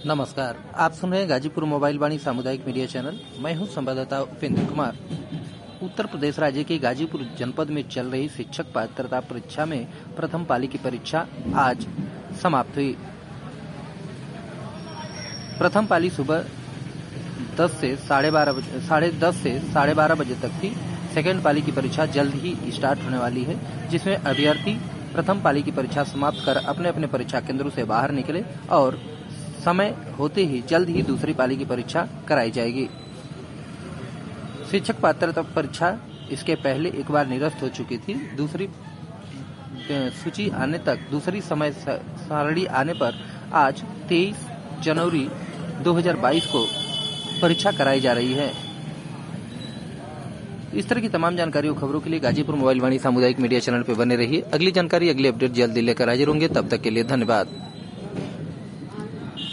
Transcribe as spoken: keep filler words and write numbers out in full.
नमस्कार, आप सुन रहे हैं गाजीपुर मोबाइल वाणी सामुदायिक मीडिया चैनल। मैं हूं संवाददाता उपेंद्र कुमार। उत्तर प्रदेश राज्य के गाजीपुर जनपद में चल रही शिक्षक पात्रता परीक्षा में प्रथम पाली की परीक्षा आज समाप्त हुई। प्रथम पाली सुबह दस से साढ़े बारह बजे साढ़े दस से साढ़े बारह बजे तक थी। सेकेंड पाली की परीक्षा जल्द ही स्टार्ट होने वाली है, जिसमें अभ्यर्थी प्रथम पाली की परीक्षा समाप्त कर अपने अपने परीक्षा केंद्रों से बाहर निकले और समय होते ही जल्द ही दूसरी पाली की परीक्षा कराई जाएगी। शिक्षक पात्रता परीक्षा इसके पहले एक बार निरस्त हो चुकी थी। दूसरी सूची आने तक, दूसरी समय सारणी आने पर आज तेईस जनवरी दो हज़ार बाईस को परीक्षा कराई जा रही है। इस तरह की तमाम जानकारी और खबरों के लिए गाजीपुर मोबाइल वाणी सामुदायिक मीडिया चैनल पर बने रहिए। अगली जानकारी, अगली अपडेट जल्दी लेकर हाजिर होंगे। तब तक के लिए धन्यवाद।